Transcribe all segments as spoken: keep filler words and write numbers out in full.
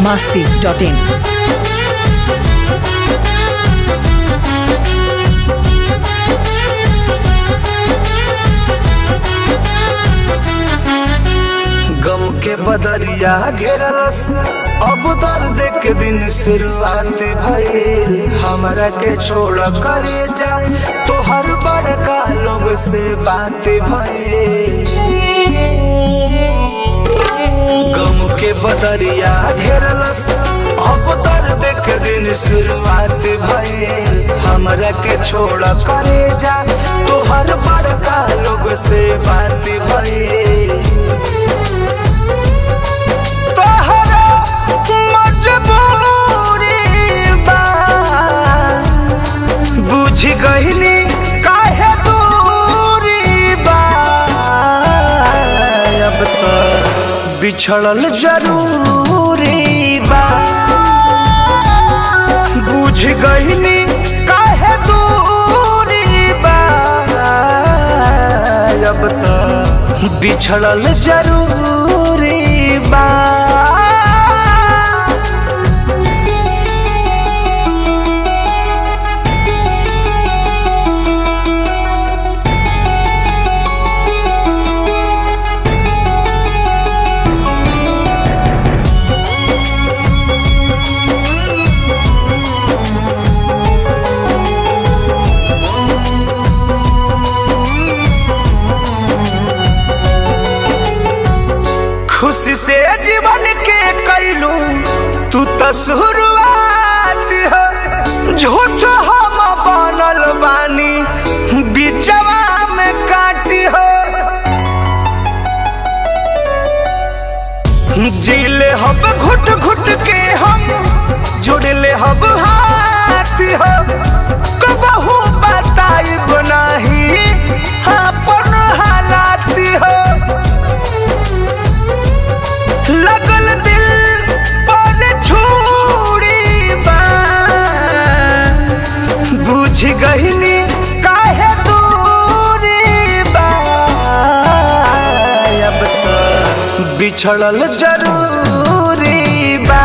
masti dot in. गम के बदरिया घेरलस अब दर्द के दिन शुरुआत भइल हमरा के छोड़ करे जाए तो हर बड़का लोग से बात भइल। गम के बदरिया घेरलस अब दर्द के दिन शुरुआत भइल हमरा के छोड़ करे जाए तो हर बड़का लोग से बात भइल। बुझ गईनी काहे दूरी बा अब तो बिछड़ल जरूरी बा। बुझ गईनी काहे दूरी बा अब तो बिछड़ल जरूरी बा। खुशी से जीवन के कैलू तू तो शुरुआत हो झूठ हम बनल बानी बिचवा में काटी हो। जीले हम घुट घुट के हम जुड़ले हम हाथ हो कबहू बताई बनाही अपन हालात हो। लगल दिल पर छुरी बा बुझ गईनी काहे दूरी बा अब तो बिछड़ल जरूरी बा।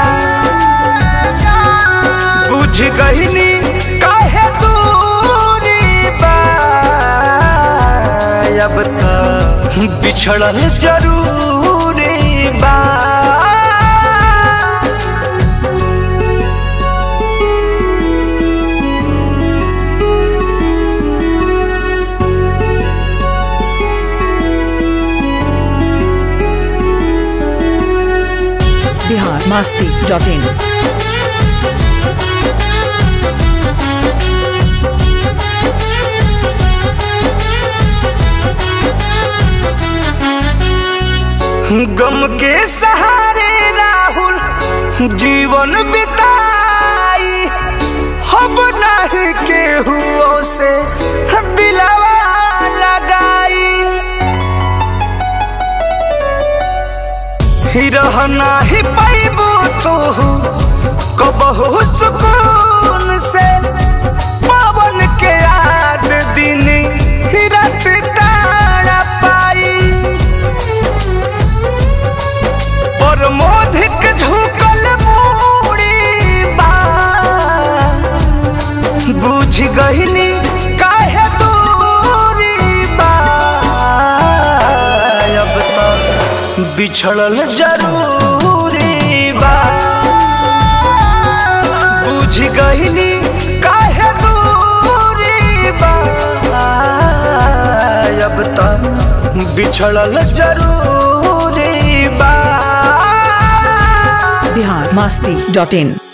बुझ गईनी काहे दूरी बा अब तो बिछड़ल जरूरी बा। Bihar masti dot in. गम के सहारे राहुल जीवन बिताई हम नहीं केहू से दिलवा लगाई। ही रहना ही पाइबू तू कबहू सुकून से पवन के याद दिन ही रात तारा पाई। और मोधिक झुकल मूड़ी बा बुझ गईनी काहे दूरी बा अब तो बिछड़ल जरूरी बा। बुझ गईनी काहे दूरी बा अब तो बिछड़ल जरूरी बा। Bihar masti dot in.